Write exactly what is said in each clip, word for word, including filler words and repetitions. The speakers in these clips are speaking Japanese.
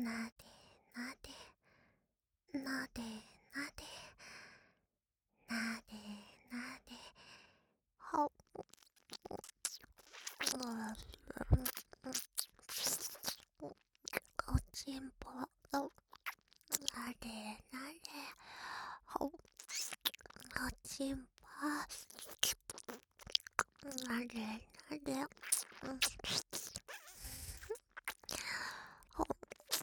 なでなでなでなでなでなではっおちんぽなでなではっおちんぽなでなでほ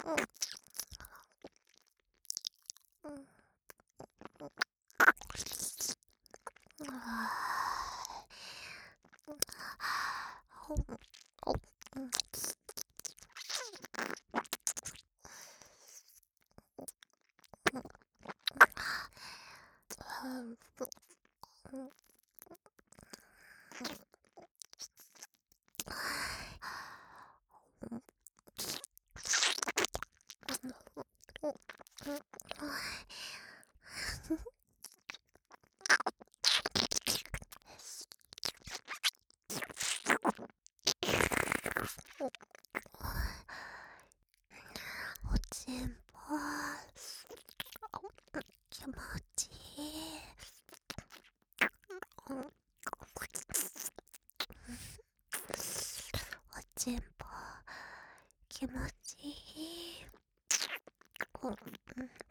おちんぽ気持ちいい。おちんぽ気持ちいい。